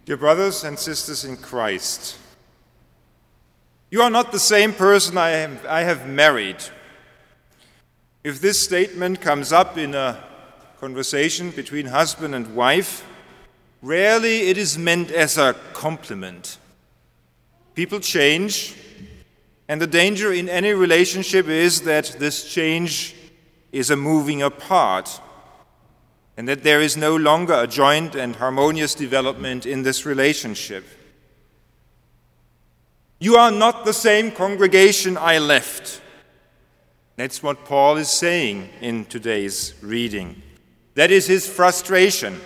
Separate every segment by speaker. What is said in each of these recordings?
Speaker 1: Dear brothers and sisters in Christ, you are not the same person I have married. If this statement comes up in a conversation between husband and wife, rarely it is meant as a compliment. People change, and the danger in any relationship is that this change is a moving apart, and that there is no longer a joint and harmonious development in this relationship. You are not the same congregation I left. That's what Paul is saying in today's reading. That is his frustration.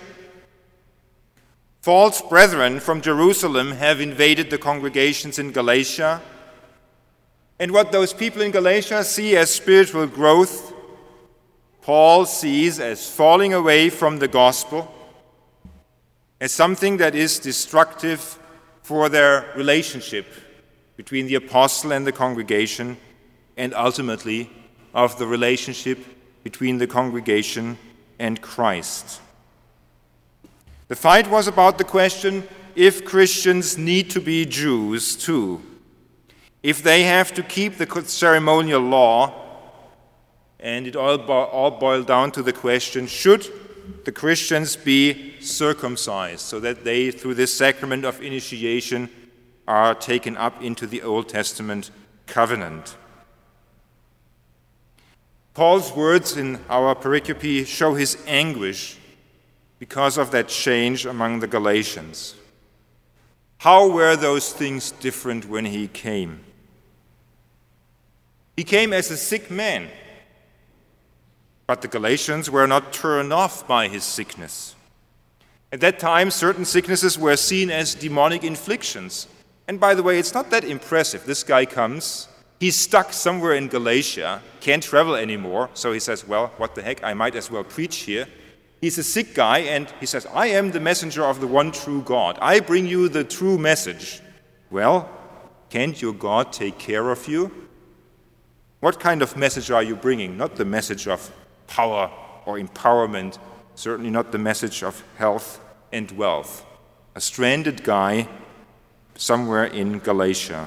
Speaker 1: False brethren from Jerusalem have invaded the congregations in Galatia, and what those people in Galatia see as spiritual growth, Paul sees as falling away from the gospel, as something that is destructive for their relationship between the apostle and the congregation, and ultimately of the relationship between the congregation and Christ. The fight was about the question if Christians need to be Jews too, if they have to keep the ceremonial law, and it all boiled down to the question, should the Christians be circumcised so that they, through this sacrament of initiation, are taken up into the Old Testament covenant? Paul's words in our pericope show his anguish because of that change among the Galatians. How were those things different when he came? He came as a sick man, but the Galatians were not turned off by his sickness. At that time, certain sicknesses were seen as demonic inflictions. And by the way, it's not that impressive. This guy comes, he's stuck somewhere in Galatia, can't travel anymore, so he says, well, what the heck, I might as well preach here. He's a sick guy, and he says, I am the messenger of the one true God. I bring you the true message. Well, can't your God take care of you? What kind of message are you bringing? Not the message of power or empowerment, certainly not the message of health and wealth. A stranded guy somewhere in Galatia.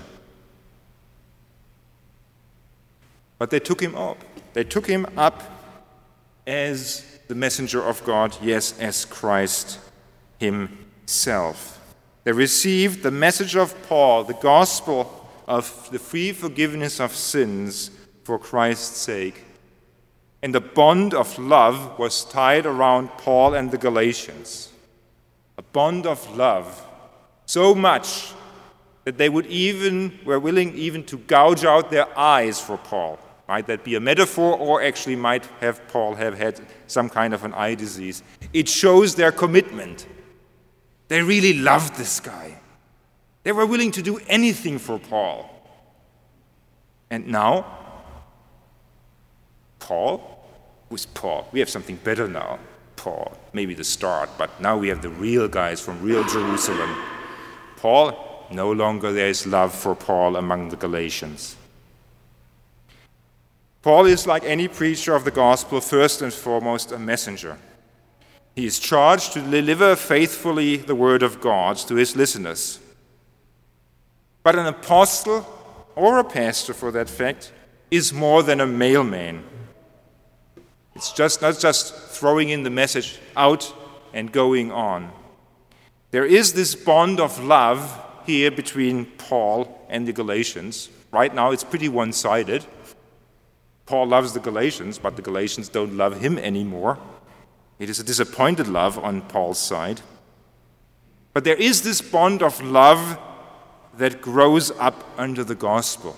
Speaker 1: But they took him up. They took him up as the messenger of God, yes, as Christ himself. They received the message of Paul, the gospel of the free forgiveness of sins for Christ's sake. And the bond of love was tied around Paul and the Galatians. A bond of love, so much that they were willing even to gouge out their eyes for Paul. Might that be a metaphor, or actually might have Paul have had some kind of an eye disease? It shows their commitment. They really loved this guy. They were willing to do anything for Paul. And now, Paul? Who's Paul? We have something better now. Paul, maybe the start, but now we have the real guys from real Jerusalem. Paul, no longer there is love for Paul among the Galatians. Paul is, like any preacher of the gospel, first and foremost a messenger. He is charged to deliver faithfully the word of God to his listeners. But an apostle, or a pastor for that fact, is more than a mailman. It's not just throwing in the message out and going on. There is this bond of love here between Paul and the Galatians. Right now it's pretty one-sided. Paul loves the Galatians, but the Galatians don't love him anymore. It is a disappointed love on Paul's side. But there is this bond of love that grows up under the gospel.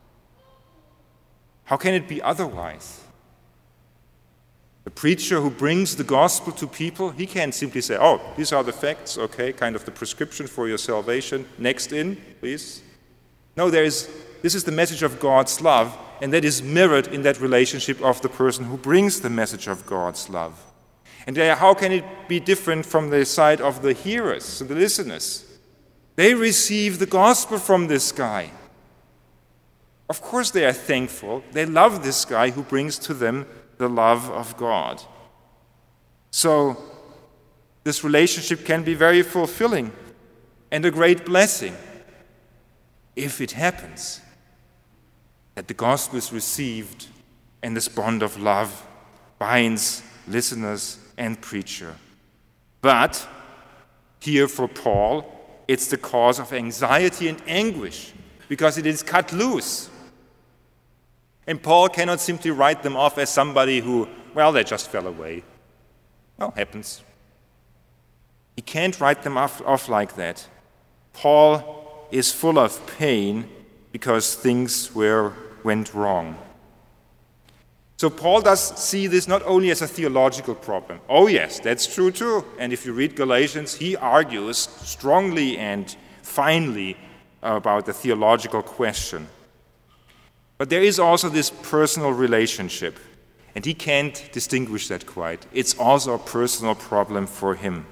Speaker 1: How can it be otherwise? The preacher who brings the gospel to people, he can't simply say, oh, these are the facts, okay, kind of the prescription for your salvation. Next in, please. No, this is the message of God's love, and that is mirrored in that relationship of the person who brings the message of God's love. And how can it be different from the side of the hearers, the listeners? They receive the gospel from this guy. Of course they are thankful. They love this guy who brings to them the love of God. So this relationship can be very fulfilling. and a great blessing if it happens that the gospel is received and this bond of love binds listeners and preacher. But here for Paul, it's the cause of anxiety and anguish because it is cut loose. And Paul cannot simply write them off as somebody who, well, they just fell away. Well, happens. He can't write them off like that. Paul is full of pain because things went wrong. So Paul does see this not only as a theological problem. Oh yes, that's true too. And if you read Galatians, he argues strongly and finely about the theological question. But there is also this personal relationship, and he can't distinguish that quite. It's also a personal problem for him.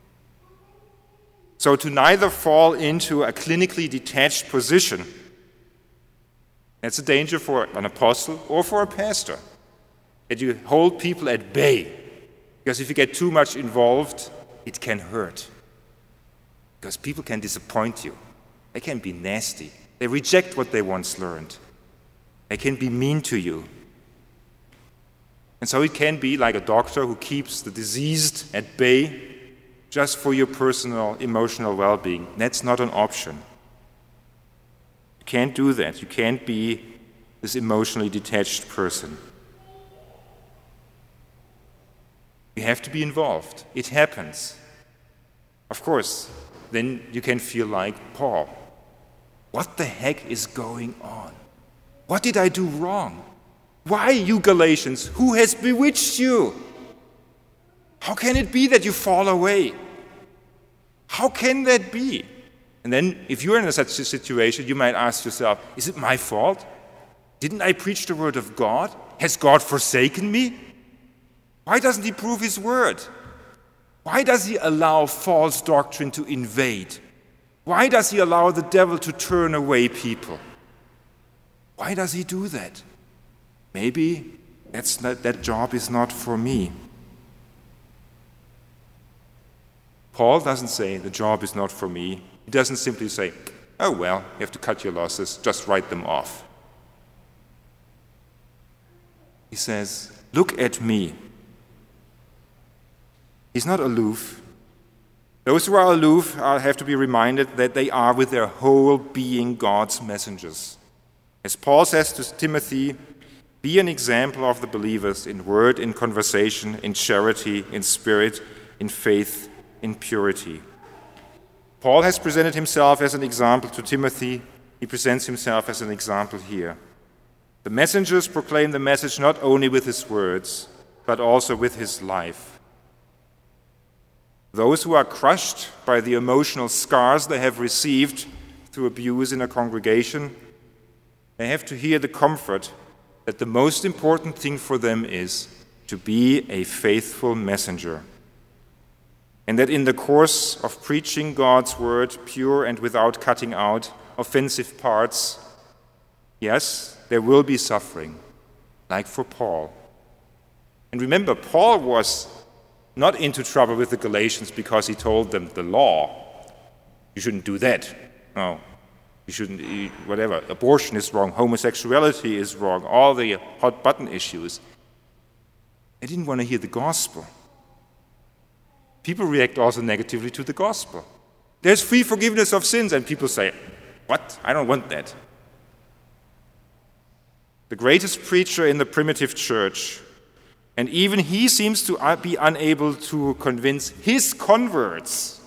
Speaker 1: So to neither fall into a clinically detached position, that's a danger for an apostle or for a pastor, that you hold people at bay. Because if you get too much involved, it can hurt. Because people can disappoint you. They can be nasty. They reject what they once learned. They can be mean to you. And so it can be like a doctor who keeps the diseased at bay just for your personal emotional well-being. That's not an option. You can't do that. You can't be this emotionally detached person. You have to be involved. It happens. Of course, then you can feel like Paul. What the heck is going on? What did I do wrong? Why, you Galatians? Who has bewitched you? How can it be that you fall away? How can that be? And then, if you're in such a situation, you might ask yourself, is it my fault? Didn't I preach the word of God? Has God forsaken me? Why doesn't he prove his word? Why does he allow false doctrine to invade? Why does he allow the devil to turn away people? Why does he do that? Maybe that job is not for me. Paul doesn't say the job is not for me. He doesn't simply say, oh well, you have to cut your losses, just write them off. He says, look at me. He's not aloof. Those who are aloof have to be reminded that they are with their whole being God's messengers. As Paul says to Timothy, be an example of the believers in word, in conversation, in charity, in spirit, in faith, in purity. Paul has presented himself as an example to Timothy. He presents himself as an example here. The messengers proclaim the message not only with his words, but also with his life. Those who are crushed by the emotional scars they have received through abuse in a congregation, they have to hear the comfort that the most important thing for them is to be a faithful messenger. And that in the course of preaching God's word, pure and without cutting out offensive parts, yes, there will be suffering, like for Paul. And remember, Paul was not into trouble with the Galatians because he told them the law. You shouldn't do that. No. You shouldn't eat whatever. Abortion is wrong. Homosexuality is wrong. All the hot button issues. They didn't want to hear the gospel. People react also negatively to the gospel. There's free forgiveness of sins, and people say, what? I don't want that. The greatest preacher in the primitive church, and even he seems to be unable to convince his converts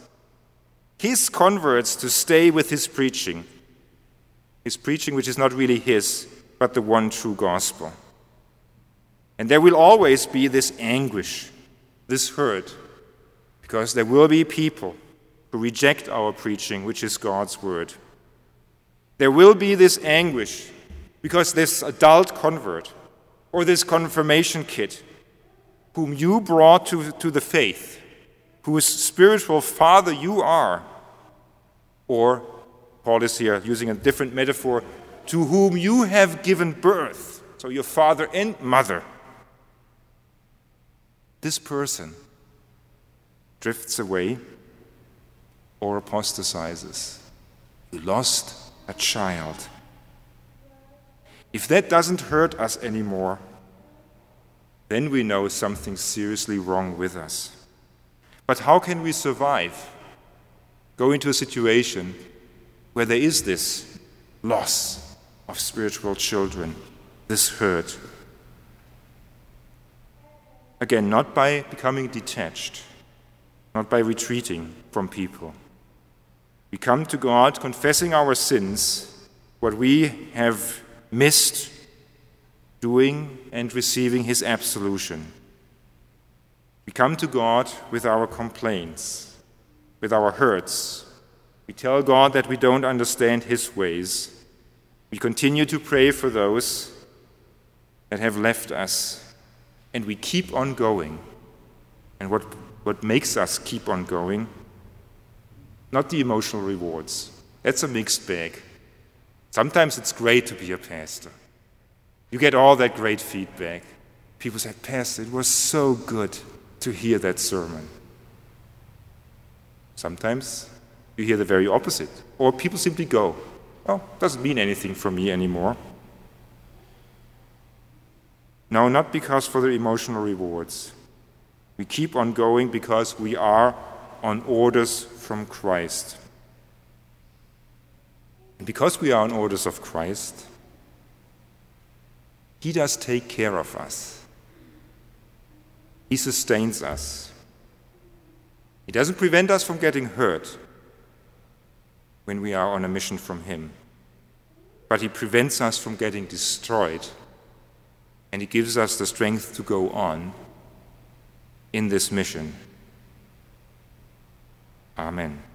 Speaker 1: to stay with his preaching which is not really his, but the one true gospel. And there will always be this anguish, this hurt, because there will be people who reject our preaching, which is God's word. There will be this anguish because this adult convert or this confirmation kid whom you brought to the faith, whose spiritual father you are, or Paul is here using a different metaphor, to whom you have given birth, so your father and mother. This person drifts away, or apostatizes. You lost a child. If that doesn't hurt us anymore, then we know something's seriously wrong with us. But how can we survive? Go into a situation where there is this loss of spiritual children, this hurt. Again, not by becoming detached, not by retreating from people. We come to God confessing our sins, what we have missed doing, and receiving His absolution. We come to God with our complaints, with our hurts. We tell God that we don't understand His ways. We continue to pray for those that have left us, and we keep on going. And what makes us keep on going? Not the emotional rewards. That's a mixed bag. Sometimes it's great to be a pastor. You get all that great feedback. People say, Pastor, it was so good to hear that sermon. Sometimes you hear the very opposite. Or people simply go, oh, doesn't mean anything for me anymore. No, not because for the emotional rewards. We keep on going because we are on orders from Christ. And because we are on orders of Christ, He does take care of us. He sustains us. He doesn't prevent us from getting hurt when we are on a mission from Him, but He prevents us from getting destroyed, and He gives us the strength to go on in this mission. Amen.